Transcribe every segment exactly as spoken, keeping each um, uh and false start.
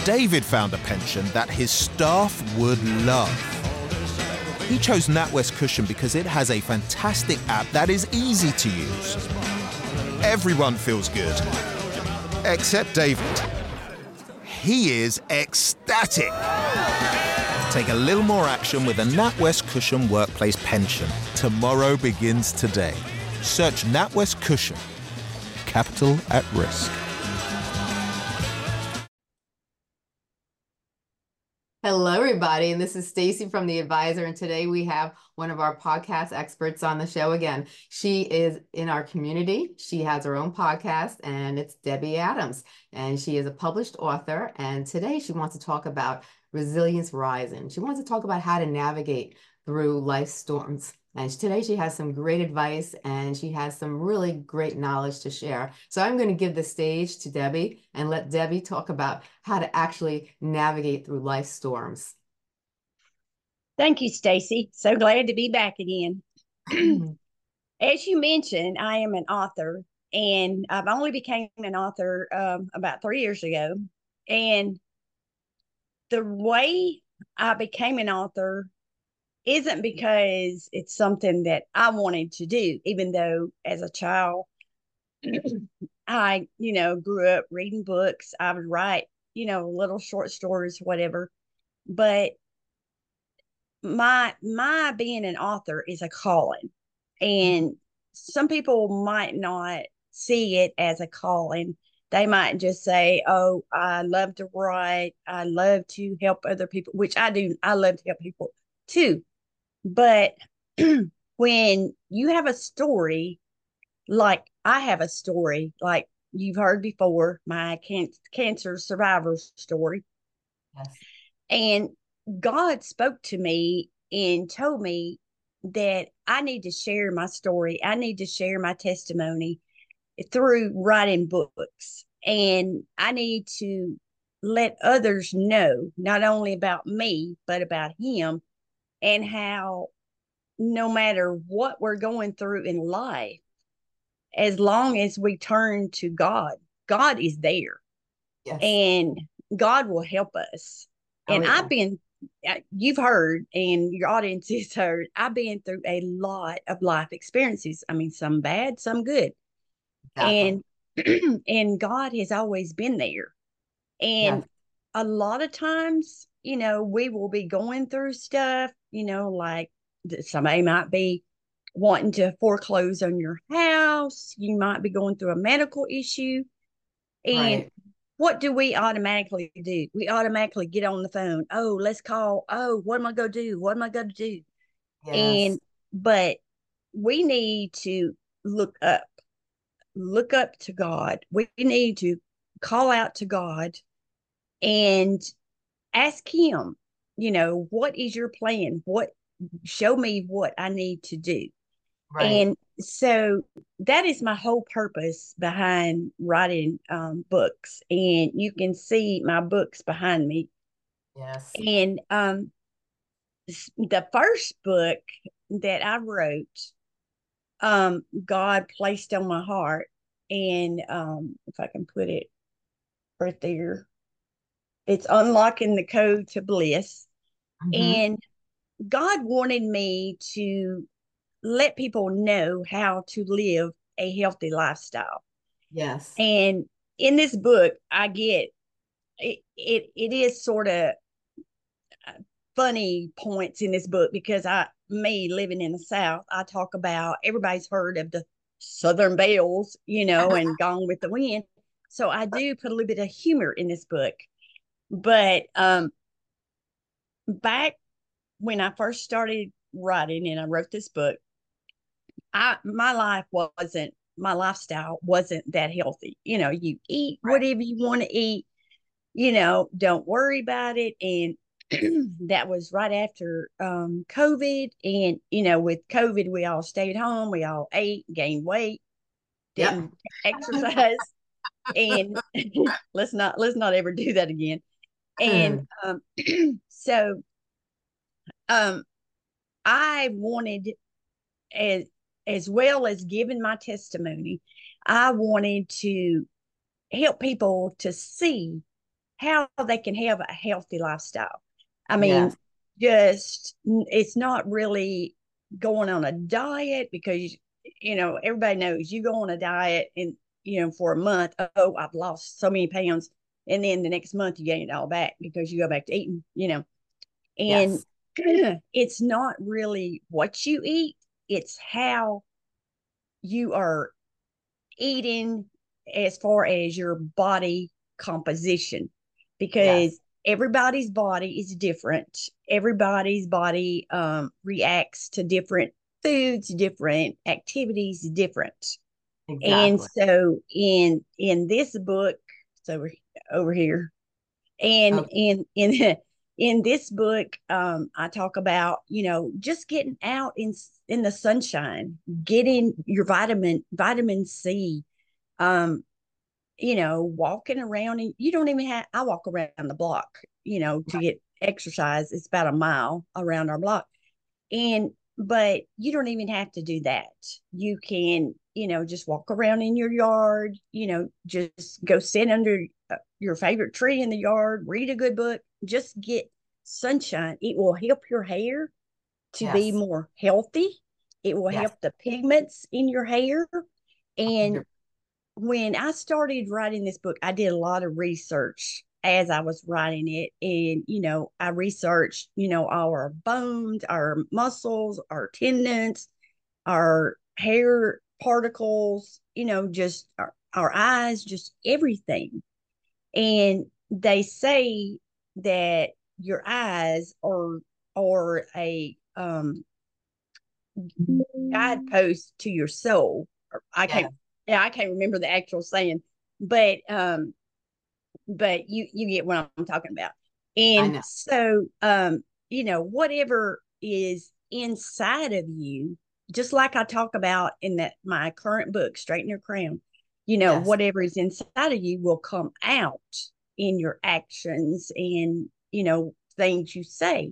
David found a pension that his staff would love. He chose NatWest Cushion because it has a fantastic app that is easy to use. Everyone feels good, except David. He is ecstatic. Take a little more action with a NatWest Cushion workplace pension. Tomorrow begins today. Search NatWest Cushion. Capital at risk. Hello, everybody, and this is Stacy from The Advisor, and today we have one of our podcast experts on the show again. She is in our community. She has her own podcast, and it's Debbie Adams, and she is a published author, and today she wants to talk about Resilience Rising. She wants to talk about how to navigate through life's storms. And today she has some great advice and she has some really great knowledge to share. So I'm going to give the stage to Debbie and let Debbie talk about how to actually navigate through life's storms. Thank you, Stacy. So glad to be back again. As you mentioned, I am an author, and I've only became an author um, about three years ago. And the way I became an author isn't because it's something that I wanted to do, even though as a child, I, you know, grew up reading books. I would write, you know, little short stories, whatever. But my, my being an author is a calling. And some people might not see it as a calling. They might just say, oh, I love to write. I love to help other people, which I do. I love to help people too. But when you have a story, like I have a story, like you've heard before, my can- cancer survivor story. Yes. And God spoke to me and told me that I need to share my story. I need to share my testimony through writing books. And I need to let others know not only about me, but about him, and how no matter what we're going through in life, as long as we turn to God, God is there. Yes. And God will help us. Oh, and yeah. I've been, you've heard, and your audience has heard, I've been through a lot of life experiences. I mean, some bad, some good. Exactly. And, and God has always been there. And Yes. a lot of times, you know, we will be going through stuff, you know, like somebody might be wanting to foreclose on your house. You might be going through a medical issue. And Right. what do we automatically do? We automatically get on the phone. Oh, let's call. Oh, what am I going to do? What am I going to do? Yes. And, but we need to look up, look up to God. We need to call out to God and ask him, you know, what is your plan? What, show me what I need to do. Right. And so that is my whole purpose behind writing um, books. And you can see my books behind me. Yes. And um, the first book that I wrote, um, God placed on my heart. And um, if I can put it right there, it's Unlocking the Code to Bliss. Mm-hmm. And God wanted me to let people know how to live a healthy lifestyle. Yes. And in this book, I get it, it, it is sort of funny points in this book because I, me living in the South, I talk about, everybody's heard of the Southern Bells, you know, and Gone with the Wind. So I do put a little bit of humor in this book. But um, back when I first started writing and I wrote this book, I my life wasn't my lifestyle wasn't that healthy. You know, you eat Right. whatever you want to eat, you know, don't worry about it. And that was right after um, COVID. And, you know, with COVID, we all stayed home, we all ate, gained weight, didn't Yep. exercise. And let's not let's not ever do that again. And um, so um, I wanted, as as well as giving my testimony, I wanted to help people to see how they can have a healthy lifestyle. I mean, yes. just it's not really going on a diet, because you know everybody knows you go on a diet and you know for a month, oh, I've lost so many pounds, and then the next month you gain it all back because you go back to eating, you know. And Yes. it's not really what you eat, it's how you are eating as far as your body composition, Yes. because everybody's body is different. Everybody's body um, reacts to different foods, different activities, different. And Exactly. so in in this book, it's over over here, and Okay. in in in this book, um, I talk about, you know, just getting out in in the sunshine, getting your vitamin vitamin C, um, you know, walking around, and you don't even have, I walk around the block, you know, to get exercise. It's about a mile around our block. And, but you don't even have to do that. You can, you know, just walk around in your yard, you know, just go sit under uh, your favorite tree in the yard, read a good book, just get sunshine. It will help your hair to be Yes. more healthy. It will Yes. help the pigments in your hair. And one hundred percent. when I started writing this book, I did a lot of research as I was writing it. And, you know, I researched, you know, our bones, our muscles, our tendons, our hair particles, you know, just our, our eyes, just everything. And they say that your eyes are, are a um, guidepost to your soul. I Yes. can't, yeah, I can't remember the actual saying, but um, but you you get what I'm talking about. I And know. so um, you know, whatever is inside of you, just like I talk about in that my current book, Straighten Your Crown, you know, Yes. whatever is inside of you will come out in your actions and you know things you say.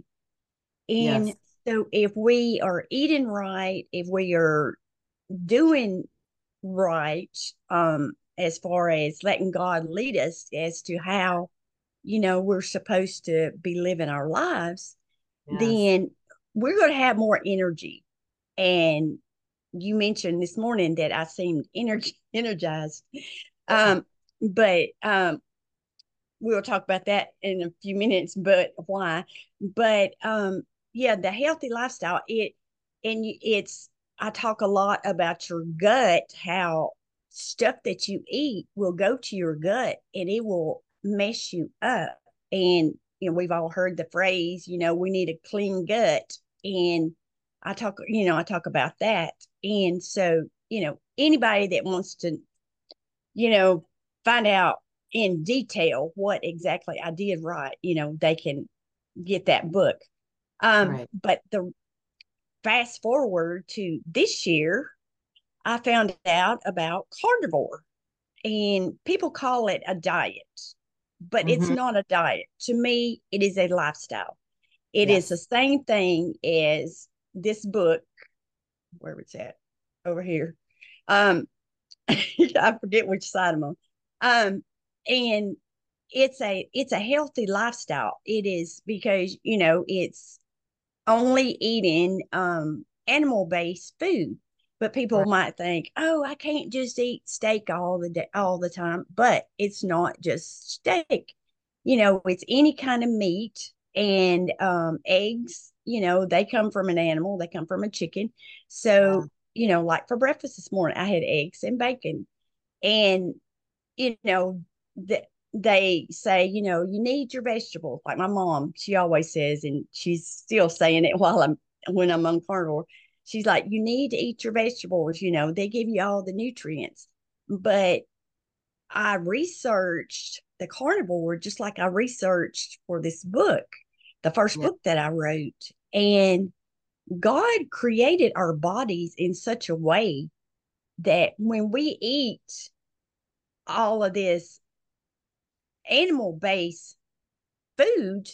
And Yes. so if we are eating right, if we are doing right, um, as far as letting God lead us as to how, you know, we're supposed to be living our lives, Yes. then we're going to have more energy. And you mentioned this morning that I seemed energy energized. Um, but um, we'll talk about that in a few minutes, but why? But um, yeah, the healthy lifestyle, it and it's I talk a lot about your gut, how stuff that you eat will go to your gut and it will mess you up. And you know, we've all heard the phrase, you know, we need a clean gut. And I talk, you know, I talk about that. And so, you know, anybody that wants to, you know, find out in detail what exactly I did right, you know, they can get that book. Um, Right. but the fast forward to this year, I found out about carnivore, and people call it a diet, but it's Mm-hmm. not a diet. To me, it is a lifestyle. It is the Yes. same thing as this book, where it's at over here. Um, I forget which side I'm on. Um, and it's a it's a healthy lifestyle. It is because you know it's only eating um animal based food. But people Right. might think, oh, I can't just eat steak all the day, all the time. But it's not just steak. You know, it's any kind of meat and um, eggs. You know, they come from an animal. They come from a chicken. Yeah. So, you know, like for breakfast this morning, I had eggs and bacon, and you know that they say, you know, you need your vegetables. Like my mom, she always says, and she's still saying it while I'm when I'm on carnivore. She's like, you need to eat your vegetables. You know, they give you all the nutrients. But I researched the carnivore just like I researched for this book, the first Yeah. book that I wrote. And God created our bodies in such a way that when we eat all of this animal based food,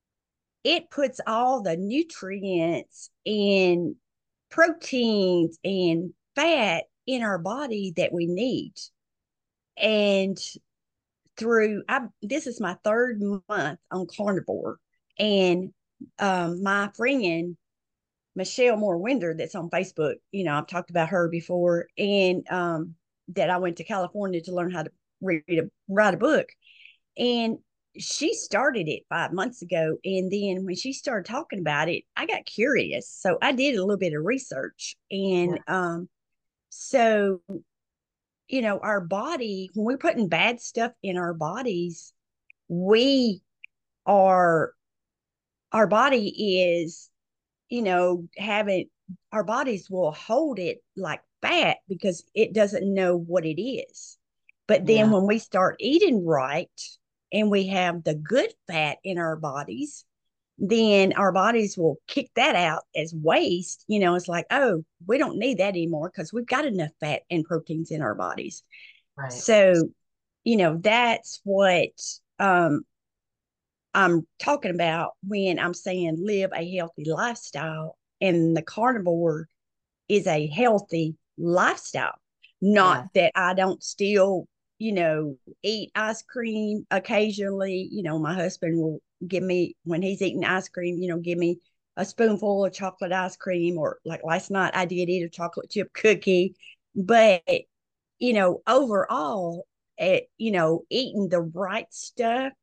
it puts all the nutrients and proteins and fat in our body that we need. And through, I this is my third month on carnivore, and um, my friend Michelle Moore Winder, that's on Facebook, you know, I've talked about her before, and um, that I went to California to learn how to read a write a book, and she started it five months ago, and then when she started talking about it, I got curious, so I did a little bit of research, and Yeah. um, so you know, our body, when we're putting bad stuff in our bodies, we are, our body is, you know, having, our bodies will hold it like fat because it doesn't know what it is. But then Yeah. when we start eating right and we have the good fat in our bodies, then our bodies will kick that out as waste. You know, it's like, oh, we don't need that anymore because we've got enough fat and proteins in our bodies. Right. So, you know, that's what um, I'm talking about when I'm saying live a healthy lifestyle. And the carnivore is a healthy lifestyle, not Yeah. that I don't still, you know, eat ice cream occasionally. You know, my husband will give me, when he's eating ice cream, you know, give me a spoonful of chocolate ice cream, or like last night I did eat a chocolate chip cookie. But you know, overall, it, you know, eating the right stuff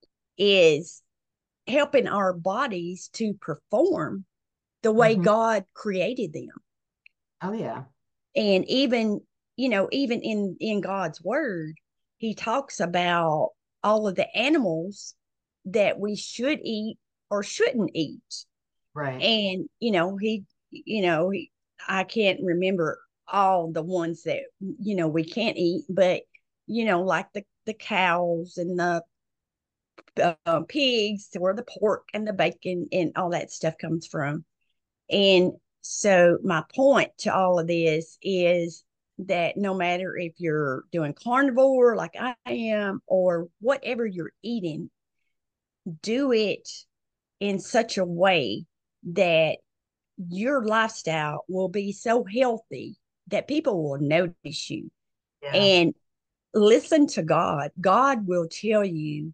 is helping our bodies to perform the way Hmm. God created them. Oh, yeah. And even, you know, even in in God's word, he talks about all of the animals that we should eat or shouldn't eat. Right. And, you know, he, you know, he, I can't remember all the ones that, you know, we can't eat, but, you know, like the, the cows and the uh, pigs, where the pork and the bacon and all that stuff comes from. And so my point to all of this is that no matter if you're doing carnivore like I am or whatever you're eating, do it in such a way that your lifestyle will be so healthy that people will notice you. Yeah. And listen to God. God will tell you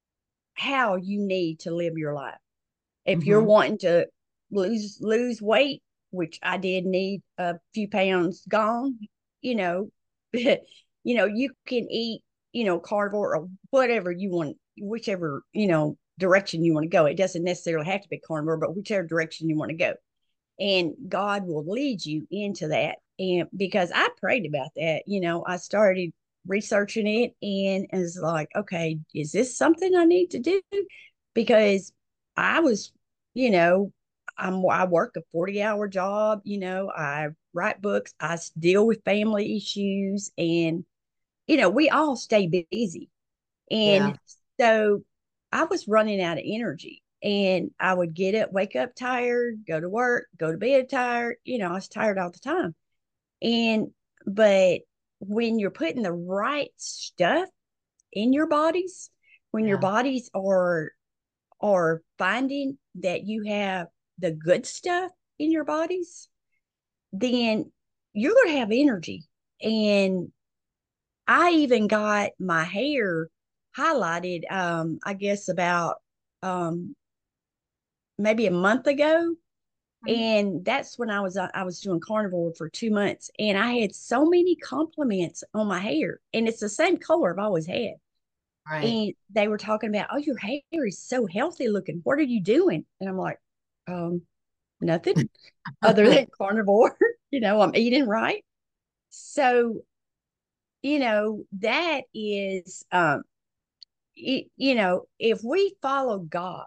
how you need to live your life. If you're Hmm. wanting to lose lose weight, which I did need a few pounds gone, you know, you know, you can eat, you know, carnivore or whatever you want, whichever, you know, direction you want to go. It doesn't necessarily have to be carnivore, but whichever direction you want to go. And God will lead you into that. And because I prayed about that, you know, I started researching it and is like, okay, is this something I need to do? Because I was, you know, I'm I work a forty hour job, you know, I write books, I deal with family issues, and you know, we all stay busy. Yeah. And so I was running out of energy, and I would get up, wake up tired, go to work, go to bed tired. You know, I was tired all the time. And, but when you're putting the right stuff in your bodies, when your Yeah. bodies are, are finding that you have the good stuff in your bodies, then you're going to have energy. And I even got my hair highlighted, um, I guess about um, maybe a month ago. And that's when I was uh, I was doing carnivore for two months, and I had so many compliments on my hair, and it's the same color I've always had. Right. And they were talking about, oh, your hair is so healthy looking. What are you doing? And I'm like, um, nothing other than carnivore. You know, I'm eating right. So, you know, that is um you, you know, if we follow God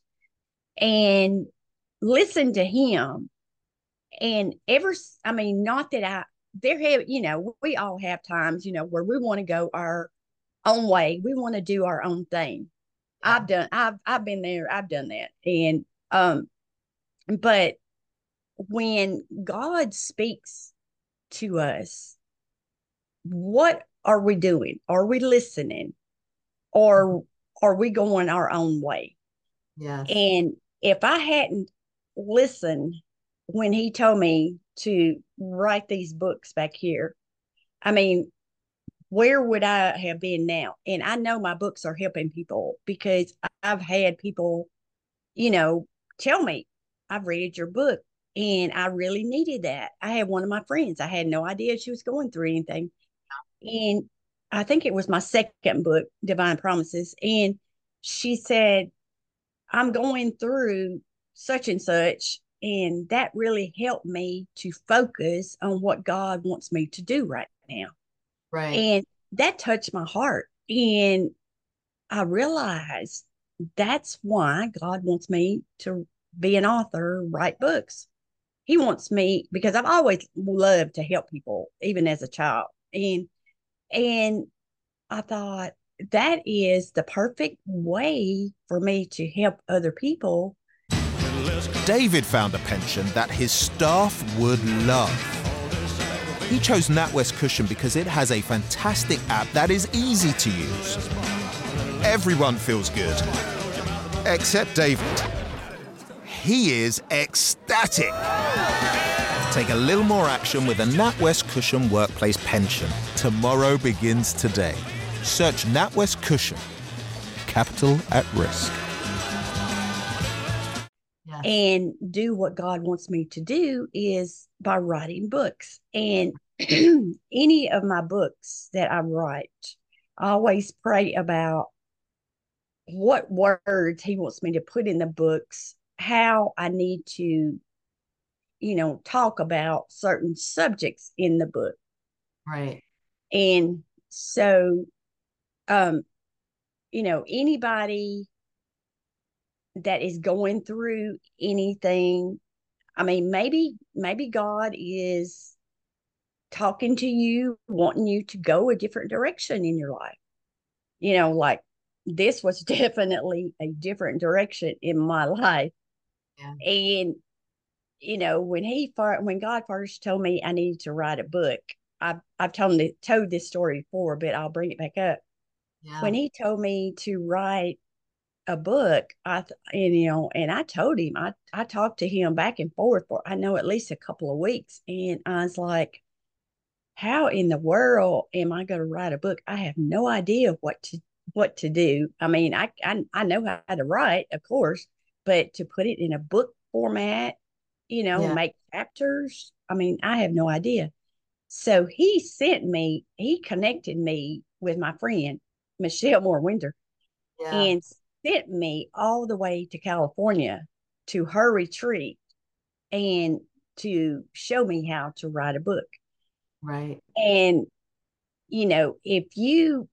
and listen to him, and ever, I mean, not that I, there have, you know, we all have times, you know, where we want to go our own way. We want to do our own thing. Yeah. I've done, I've, I've been there. I've done that. And, um, but when God speaks to us, what are we doing? Are we listening, or are we going our own way? Yes. And if I hadn't listened when he told me to write these books back here, I mean, where would I have been now? And I know my books are helping people because I've had people, you know, tell me, I've read your book and I really needed that. I had one of my friends, I had no idea she was going through anything. And I think it was my second book, Divine Promises. And she said, I'm going through such and such. And that really helped me to focus on what God wants me to do right now. Right. And that touched my heart. And I realized that's why God wants me to be an author, write books. He wants me because I've always loved to help people, even as a child. And and I thought that is the perfect way for me to help other people. David found a pension that his staff would love. He chose NatWest Cushion because it has a fantastic app that is easy to use. Everyone feels good, except David. He is ecstatic. Take a little more action with a NatWest Cushion Workplace Pension. Tomorrow begins today. Search NatWest Cushion. Capital at risk. Yes. And do what God wants me to do is by writing books. And any of my books that I write, I always pray about what words He wants me to put in the books, how I need to, you know, talk about certain subjects in the book. Right. And so, um, you know, anybody that is going through anything, I mean, maybe, maybe God is talking to you, wanting you to go a different direction in your life. You know, like this was definitely a different direction in my life. Yeah. And, you know, when he, when God first told me I needed to write a book, I've, I've told, told this story before, but I'll bring it back up. Yeah. When he told me to write a book, I, and, you know, and I told him, I, I talked to him back and forth for, I know, at least a couple of weeks. And I was like, how in the world am I going to write a book? I have no idea what to, what to do. I mean, I, I, I know how to write, of course, but to put it in a book format, you know, Yeah. make chapters, I mean, I have no idea. So he sent me, he connected me with my friend, Michelle Moore Winder, Yeah. and sent me all the way to California to her retreat and to show me how to write a book. Right. And, you know, if you,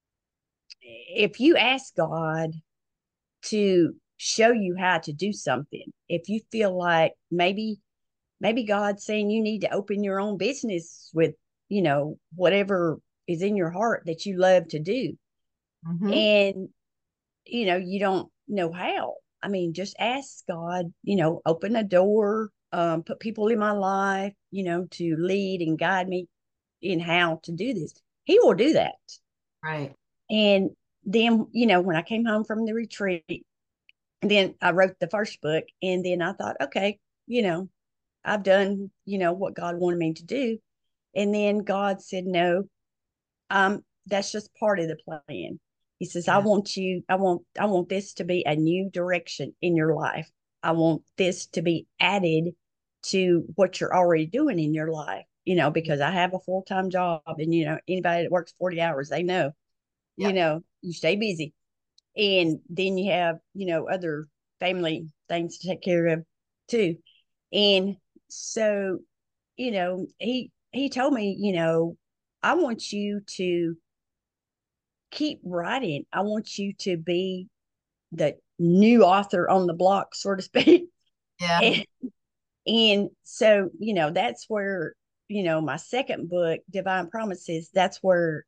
if you ask God to show you how to do something, if you feel like maybe, maybe God's saying you need to open your own business with, you know, whatever is in your heart that you love to do. Mm-hmm. And, you know, you don't know how. I mean, just ask God, you know, open a door, um, put people in my life, you know, to lead and guide me in how to do this. He will do that. Right. And then, you know, when I came home from the retreat, and then I wrote the first book, and then I thought, okay, you know, I've done, you know, what God wanted me to do. And then God said, no, um, that's just part of the plan. He says, I Yeah. want you, I want, I want this to be a new direction in your life. I want this to be added to what you're already doing in your life, you know, because I have a full-time job, and, you know, anybody that works forty hours, they know, Yeah. you know, you stay busy. And then you have, you know, other family things to take care of too. And so, you know, he, he told me, you know, I want you to keep writing. I want you to be the new author on the block, so to speak. Yeah. And, and so, you know, that's where, you know, my second book, Divine Promises, that's where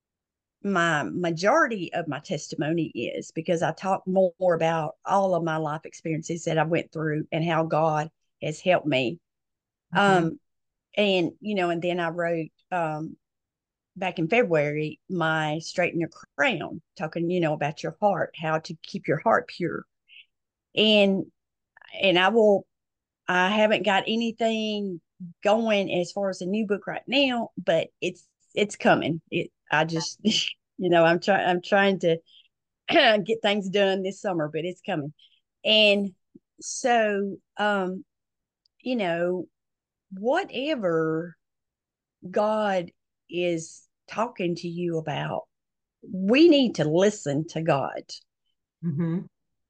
my majority of my testimony is, because I talk more about all of my life experiences that I went through and how God has helped me. Mm-hmm. Um, and, you know, and then I wrote, um, back in February, my Straighten Your Crown, talking, you know, about your heart, how to keep your heart pure. And, and I will, I haven't got anything going as far as a new book right now, but it's, it's coming. It, I just, you know, I'm trying, I'm trying to get things done this summer, but it's coming. And so, um, you know, whatever God is talking to you about, we need to listen to God. Mm-hmm.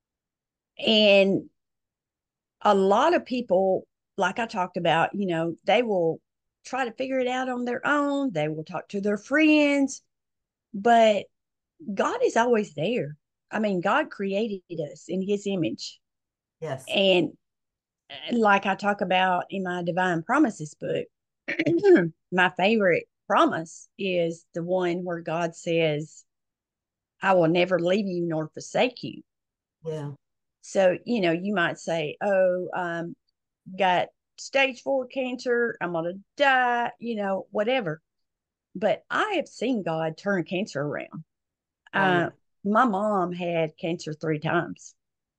And a lot of people, like I talked about, you know, they will try to figure it out on their own. They will talk to their friends, but God is always there. I mean, God created us in his image. Yes. And like I talk about in my Divine Promises book, my favorite promise is the one where God says, I will never leave you nor forsake you. Yeah. So, you know, you might say, oh, um, got stage four cancer, I'm going to die, you know, whatever. But I have seen God turn cancer around. Right. Uh, my mom had cancer three times,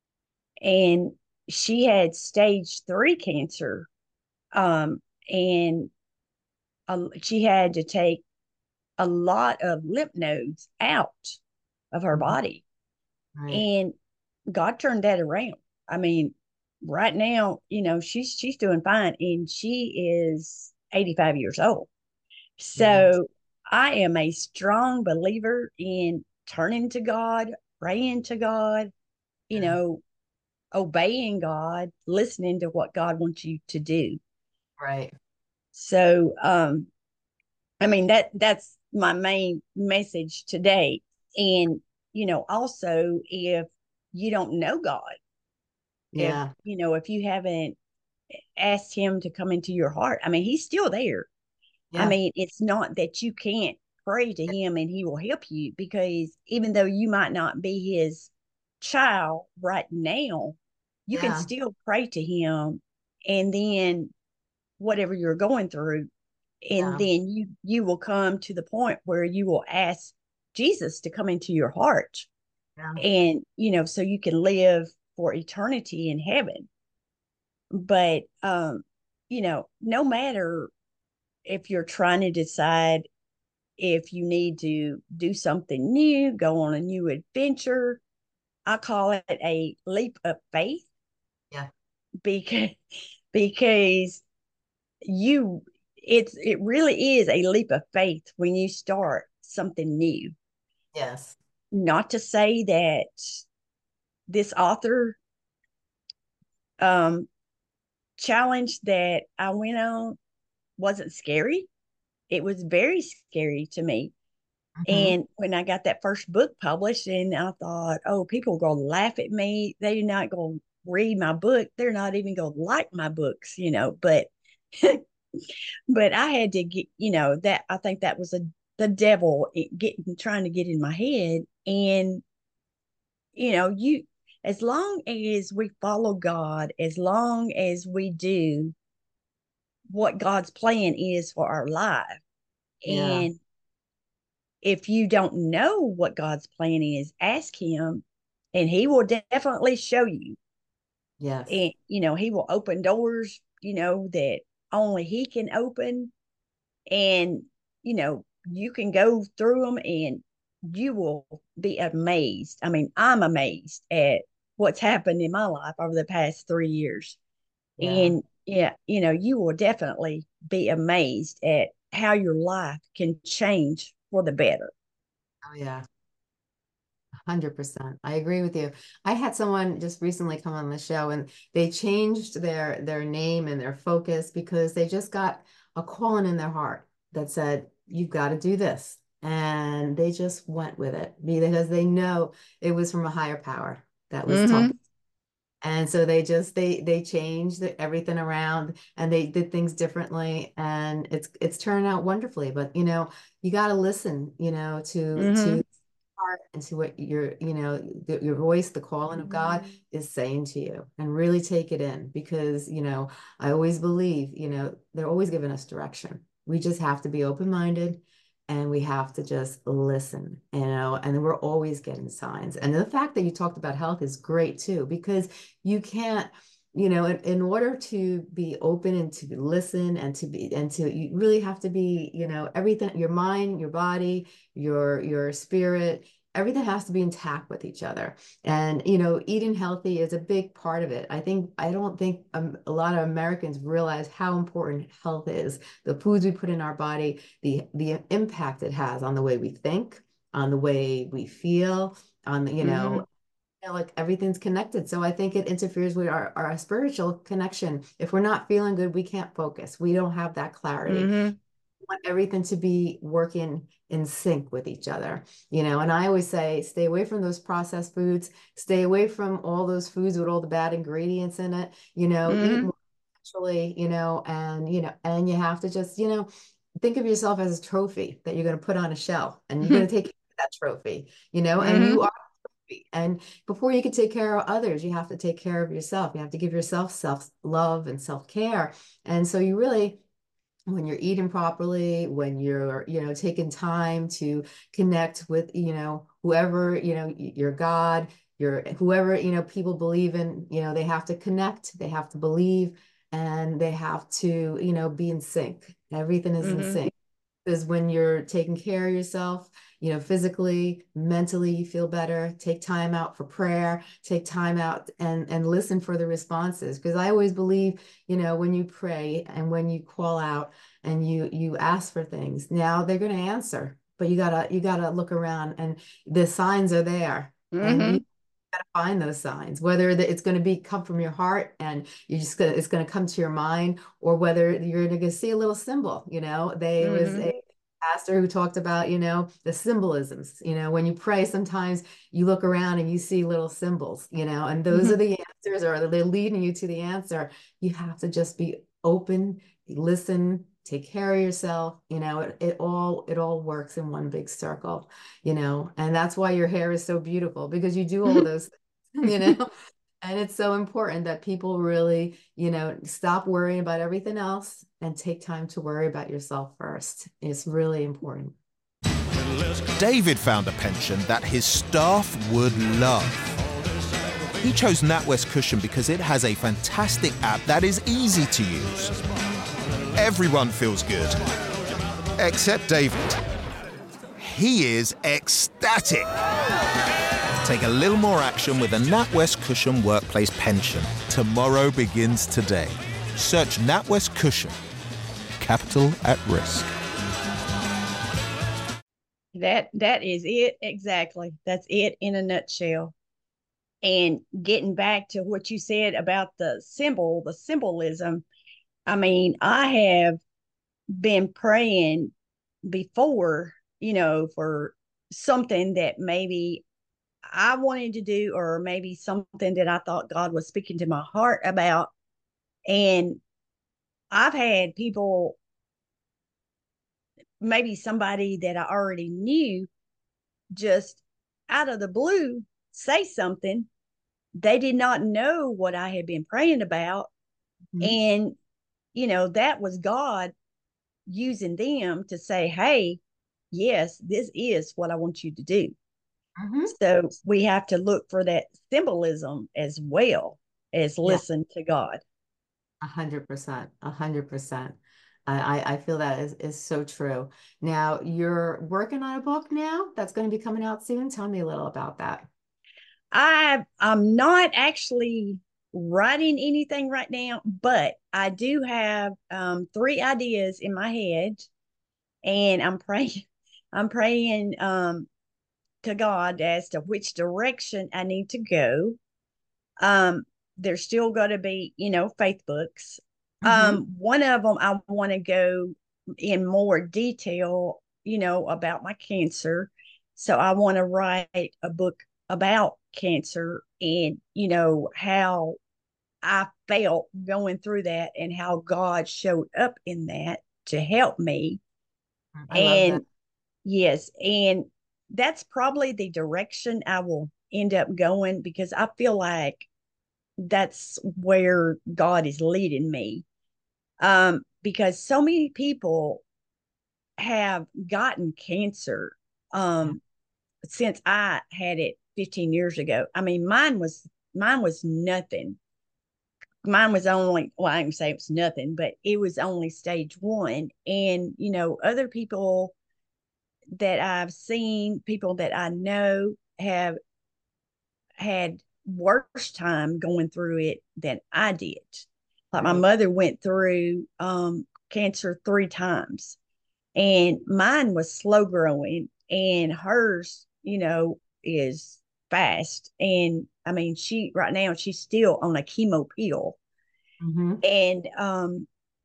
and she had stage three cancer. Um, and uh, she had to take a lot of lymph nodes out of her Mhm. body. Right. And God turned that around. I mean, right now, you know, she's she's doing fine, and she is eighty-five years old. Yeah. So I am a strong believer in turning to God, praying to God, you Yeah. know, obeying God, listening to what God wants you to do. Right. So um I mean that that's my main message today. And you know, also if you don't know God, if Yeah. you know, if you haven't asked him to come into your heart, I mean, he's still there. I Yeah. mean, it's not that you can't pray to him and he will help you, because even though you might not be his child right now, you can Yeah. still pray to him, and then whatever you're going through, and Yeah. then you you will come to the point where you will ask Jesus to come into your heart, Yeah. and you know, so you can live for eternity in heaven. But um you know, no matter if you're trying to decide if you need to do something new, go on a new adventure, I call it a leap of faith, Yeah. because because you it's it really is a leap of faith when you start something new. Yes. Not to say that this author um challenge that I went on wasn't scary. It was very scary to me. Mm-hmm. And when I got that first book published, and I thought, oh, people are going to laugh at me. They're not going to read my book. They're not even going to like my books, you know. But, but I had to get, you know, that I think that was a the devil getting trying to get in my head. And, you know, you, as long as we follow God, as long as we do what God's plan is for our life, Yeah. and if you don't know what God's plan is, ask him, and he will definitely show you. Yes. And, you know, he will open doors, you know, that only he can open. And, you know, you can go through them and you will be amazed. I mean, I'm amazed at what's happened in my life over the past three years. Yeah. And yeah, you know, you will definitely be amazed at how your life can change for the better. Oh, yeah. one hundred percent. I agree with you. I had someone just recently come on the show, and they changed their their name and their focus because they just got a calling in their heart that said, you've got to do this. And they just went with it because they know it was from a higher power that was Mm-hmm. talking. And so they just they they changed the, everything around, and they did things differently, and it's it's turned out wonderfully. But you know, you got to listen, you know, to Mm-hmm. to heart and to what your, you know, the, your voice, the calling of God is saying to you, and really take it in, because, you know, I always believe, you know, they're always giving us direction. We just have to be open-minded, and we have to just listen, you know, and then we're always getting signs. And the fact that you talked about health is great too, because you can't you know, in, in order to be open and to listen and to be and to you really have to be, you know, everything, your mind, your body, your your spirit, everything has to be intact with each other. And, you know, eating healthy is a big part of it. I think, I don't think um, a lot of Americans realize how important health is. The foods we put in our body, the, the impact it has on the way we think, on the way we feel, on the, you know, Mm-hmm. you know, like everything's connected. So I think it interferes with our, our spiritual connection. If we're not feeling good, we can't focus. We don't have that clarity. Mm-hmm. Want everything to be working in sync with each other, you know. And I always say, stay away from those processed foods, stay away from all those foods with all the bad ingredients in it, you know, eat Mm-hmm. more naturally, you know, and, you know, and you have to just, you know, think of yourself as a trophy that you're going to put on a shelf and you're going to take care of that trophy, you know, and Mm-hmm. you are. And before you can take care of others, you have to take care of yourself. You have to give yourself self-love and self-care. And so you really, when you're eating properly, when you're, you know, taking time to connect with, you know, whoever, you know, your God, your whoever, you know, people believe in, you know, they have to connect, they have to believe, and they have to, you know, be in sync. Everything is in Mm-hmm. sync. Because when you're taking care of yourself, you know, physically, mentally, you feel better. Take time out for prayer, take time out and, and listen for the responses. Because I always believe, you know, when you pray and when you call out and you you ask for things, now they're going to answer. But you gotta you gotta look around and the signs are there. And you Mm-hmm. gotta find those signs, whether it's going to be come from your heart and you're just gonna it's going to come to your mind, or whether you're going to see a little symbol. You know, they was Mm-hmm. a pastor who talked about, you know, the symbolisms. You know, when you pray, sometimes you look around and you see little symbols, you know, and those are Mm-hmm. the answers, or they're leading you to the answer. You have to just be open, listen, take care of yourself. You know, it, it all it all works in one big circle, you know, and that's why your hair is so beautiful, because you do all those things, you know. And it's so important that people really, you know, stop worrying about everything else and take time to worry about yourself first. It's really important. David found a pension that his staff would love. He chose NatWest Cushion because it has a fantastic app that is easy to use. Everyone feels good, except David. He is ecstatic. Take a little more action with a NatWest Cushion Workplace Pension. Tomorrow begins today. Search NatWest Cushion. Capital at risk. That that is it exactly. That's it in a nutshell. And getting back to what you said about the symbol, the symbolism, I mean, I have been praying before, you know, for something that maybe I wanted to do, or maybe something that I thought God was speaking to my heart about. And I've had people, maybe somebody that I already knew, just out of the blue say something. They did not know what I had been praying about. Mm-hmm. And, you know, that was God using them to say, hey, yes, this is what I want you to do. Mm-hmm. So we have to look for that symbolism as well as Yeah, listen to God. a hundred percent, a hundred percent. I, I I feel that is, is so true. Now you're working on a book now that's going to be coming out soon. Tell me a little about that. I I'm not actually writing anything right now, but I do have um, three ideas in my head, and I'm praying. I'm praying um, to God as to which direction I need to go. Um, there's still going to be, you know, faith books. Mm-hmm. Um, one of them I want to go in more detail, you know, about my cancer. So I want to write a book about cancer and, you know, how I felt going through that and how God showed up in that to help me. I love that. And yes, and that's probably the direction I will end up going, because I feel like that's where God is leading me. Um, because so many people have gotten cancer um, since I had it fifteen years ago. I mean, mine was mine was nothing. mine was only, well, I can say it was nothing, but it was only stage one. And, you know, other people that I've seen, people that I know have had worse time going through it than I did. Like my Right. mother went through um, cancer three times, and mine was slow growing, and hers, you know, is fast. And I mean, she right now she's still on a chemo pill, Mm-hmm. and um,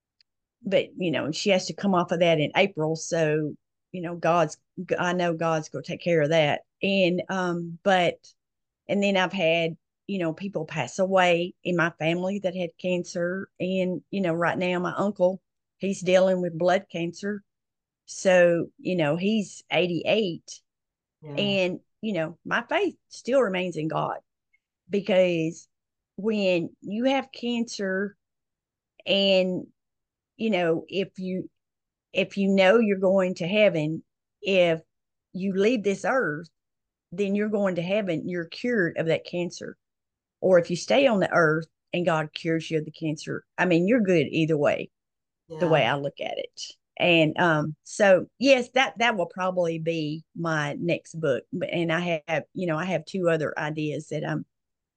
but you know, she has to come off of that in April. So you know, God's I know God's going to take care of that. And um, but and then I've had, you know, people pass away in my family that had cancer. And, you know, right now my uncle, he's dealing with blood cancer. So, you know, he's eighty-eight. Yeah. And, you know, my faith still remains in God, because when you have cancer and, you know, if you, if you know you're going to heaven, if you leave this earth, then you're going to heaven, you're cured of that cancer. Or if you stay on the earth and God cures you of the cancer, I mean, you're good either way, the Yeah. way I look at it. And um, so yes, that that will probably be my next book. And I have, you know, I have two other ideas that I'm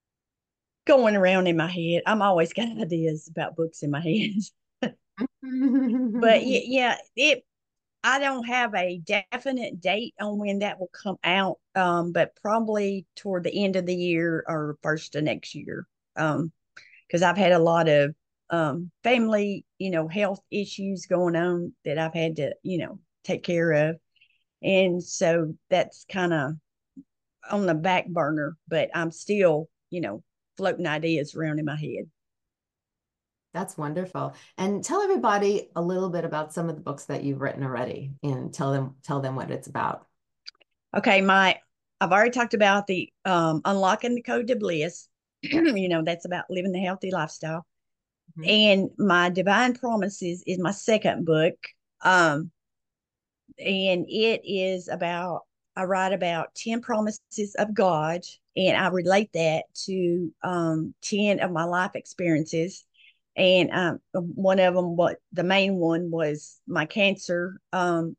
going around in my head. I'm always got ideas about books in my head. But yeah, yeah, it I don't have a definite date on when that will come out, um, but probably toward the end of the year or first of next year. Um, because I've had a lot of um, family, you know, health issues going on that I've had to, you know, take care of. And so that's kind of on the back burner, but I'm still, you know, floating ideas around in my head. That's wonderful. And tell everybody a little bit about some of the books that you've written already and tell them tell them what it's about. Okay, my I've already talked about the um, unlocking the code to bliss. You know, that's about living the healthy lifestyle. Mhm. And my divine promises is my second book. Um, and it is about, I write about ten promises of God, and I relate that to um, ten of my life experiences. And um, one of them, what the main one was my cancer um,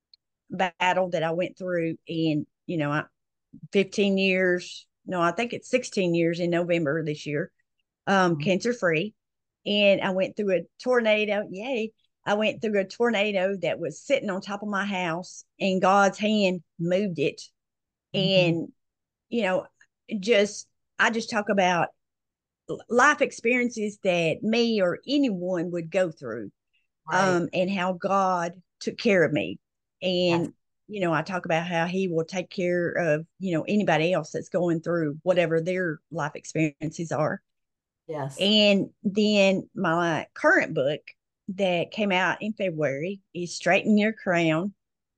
battle that I went through. And, you know, I, fifteen years, no, I think it's sixteen years in November this year, um, Mhm. cancer free. And I went through a tornado. Yay. I went through a tornado that was sitting on top of my house, and God's hand moved it. Mhm. And, you know, just, I just talk about life experiences that me or anyone would go through, Right. um, and how God took care of me. Yes. And, you know, I talk about how he will take care of, you know, anybody else that's going through whatever their life experiences are. Yes. And then my current book that came out in February is Straighten Your Crown.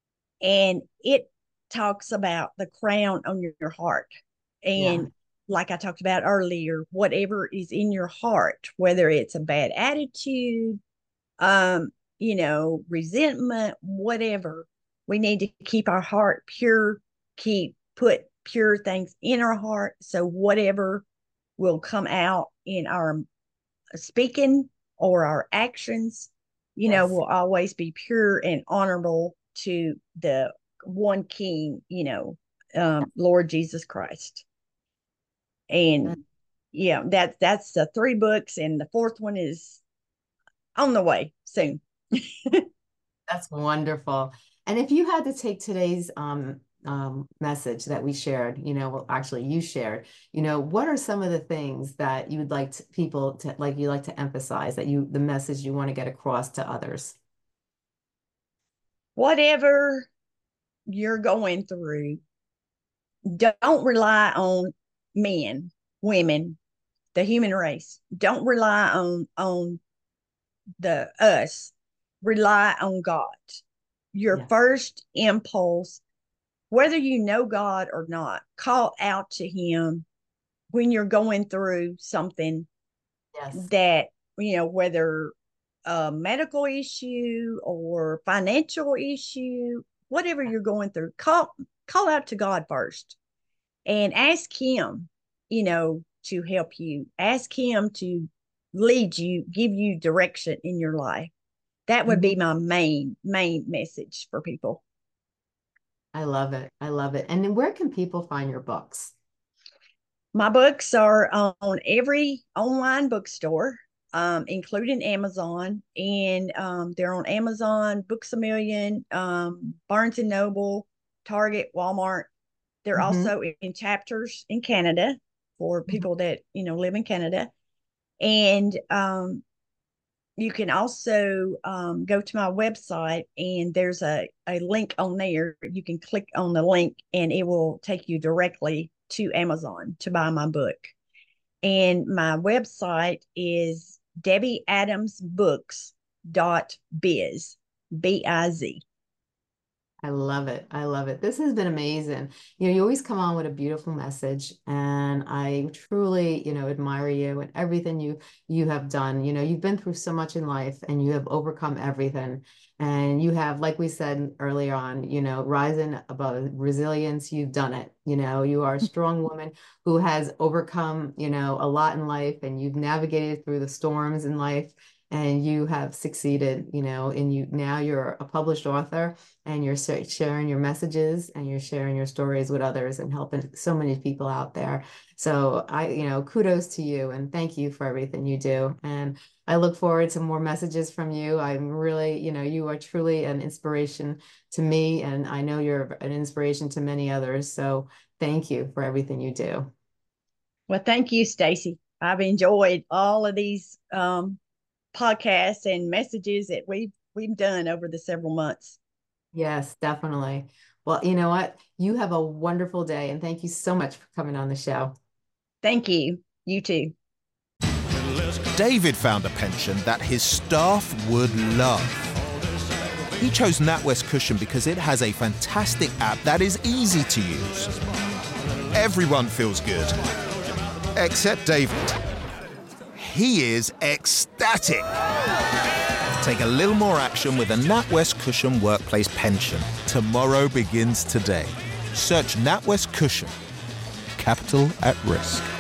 And it talks about the crown on your, your heart. Yeah. And like I talked about earlier, whatever is in your heart, whether it's a bad attitude, um, you know, resentment, whatever, we need to keep our heart pure, keep put pure things in our heart. So whatever will come out in our speaking or our actions, you know, Yes. will always be pure and honorable to the one King, you know, um, Lord Jesus Christ. That- And yeah, that that's the three books, and the fourth one is on the way soon. That's wonderful. And if you had to take today's um, um, message that we shared, you know, well, actually you shared, you know, what are some of the things that you would like to, people to like you like to emphasize that you the message you want to get across to others? Whatever you're going through, don't rely on men, women, the human race. Don't rely on on the us. Rely on God. Your Yes. first impulse, whether you know God or not, call out to him when you're going through something Yes. that, you know, whether a medical issue or financial issue, whatever you're going through, call call out to God first and ask him, you know, to help you. Ask him to lead you, give you direction in your life. That would Mhm. be my main, main message for people. I love it. I love it. And then where can people find your books? My books are on every online bookstore, um, including Amazon, and um, they're on Amazon, Books A Million, um, Barnes and Noble, Target, Walmart. They're Mhm. also in chapters in Canada for people that, you know, live in Canada. And um, you can also um, go to my website, and there's a, a link on there. You can click on the link and it will take you directly to Amazon to buy my book. And my website is debbie adams books dot biz, B I Z. I love it. I love it. This has been amazing. You know, you always come on with a beautiful message, and I truly, you know, admire you and everything you you have done. You know, you've been through so much in life, and you have overcome everything. And you have, like we said earlier on, you know, rising above resilience. You've done it. You know, you are a strong woman who has overcome, you know, a lot in life, and you've navigated through the storms in life, and you have succeeded. You know, and you now you're a published author, and you're sharing your messages, and you're sharing your stories with others, and helping so many people out there. So I, you know, kudos to you, and thank you for everything you do. And I look forward to more messages from you. I'm really, you know, you are truly an inspiration to me, and I know you're an inspiration to many others. So thank you for everything you do. Well, thank you, Stacy. I've enjoyed all of these um, podcasts and messages that we've we've done over the several months. Yes, definitely. Well, you know what? You have a wonderful day, and thank you so much for coming on the show. Thank you. You too. David found a pension that his staff would love. He chose NatWest Cushion because it has a fantastic app that is easy to use. Everyone feels good, except David. He is ecstatic. Take a little more action with a NatWest Cushion workplace pension. Tomorrow begins today. Search NatWest Cushion. Capital at risk.